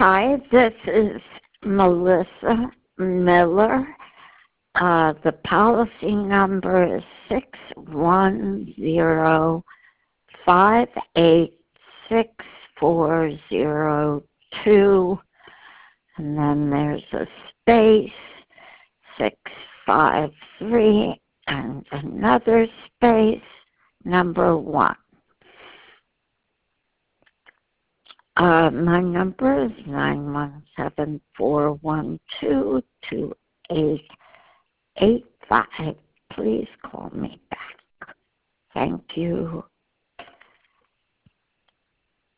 Hi, this is Melissa Miller. The policy number is 610586402, and then there's a space, 653, and another space, number 1. My number is 917-412-2885. Please call me back. Thank you.